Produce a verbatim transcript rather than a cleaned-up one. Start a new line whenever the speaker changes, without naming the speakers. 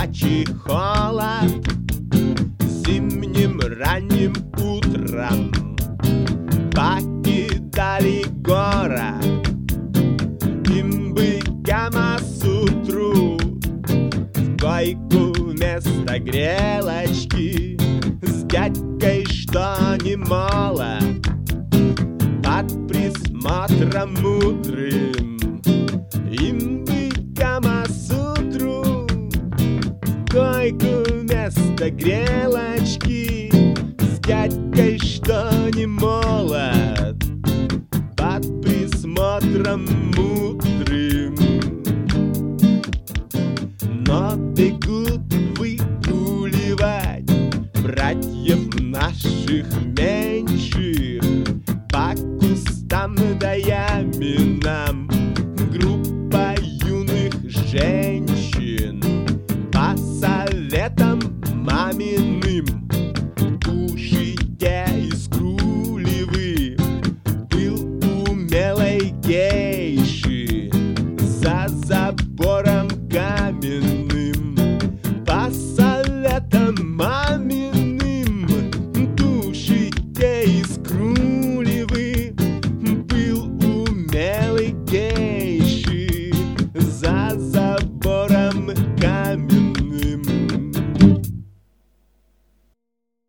чехола зимним ранним утром покидали город. Им бы Камасутру в койку вместо грелочки с дядькой, что не молод, под присмотром мудрым. Им бы Камасутру в койку вместо грелочки с дядькой, что не молод, под присмотром мудрым. Но бегут выгуливать братьев наших меньших по кустам, да я